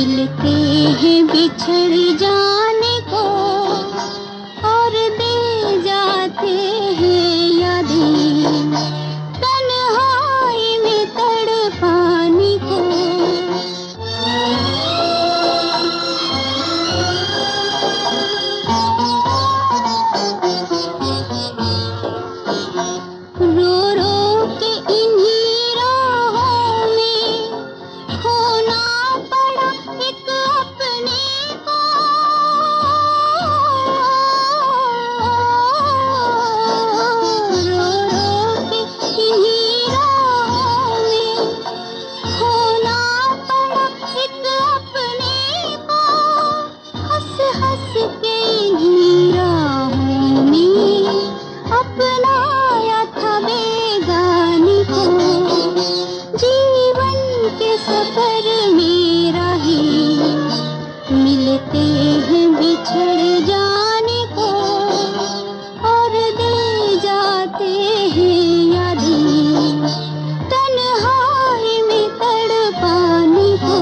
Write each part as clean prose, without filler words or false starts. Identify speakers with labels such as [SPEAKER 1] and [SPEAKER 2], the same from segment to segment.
[SPEAKER 1] मिलते हैं बिछड़ जाने को और दे जाते हैं यादें तन्हाई में तड़पाने को। रो रो के इन्हीं राहों में खोना पड़ा एक अपने को। रो रो के इन्हीं राहों में खोना पड़ा एक अपने को। हंस हंस के इन्हीं राहों में अपनाया था बेगानी को। जीवन के सफर में राहें मिलते हैं बिछड़ जाने को और दे जाते हैं यादें तन्हाई में तड़पाने को।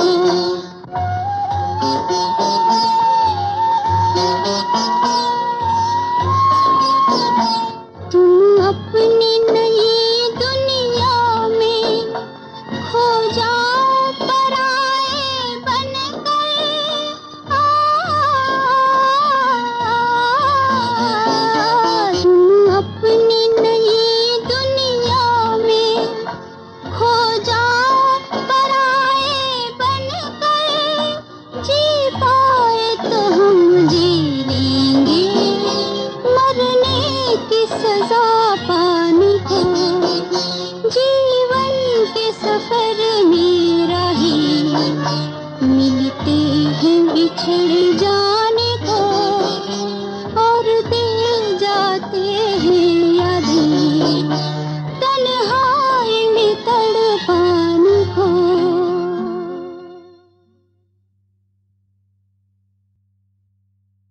[SPEAKER 1] तुम अपनी नई दुनिया में खो जाओ पराए बनकर। तुम अपनी नई दुनिया में खो जाओ पराए बनकर। जी पाए तो हम जी लेंगे मरने की सजा पाने को। जी